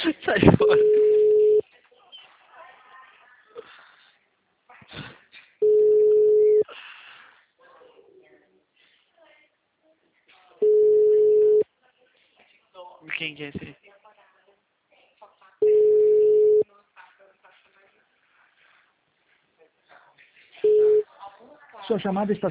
Sai fora. Quem que é esse aí? Sua chamada está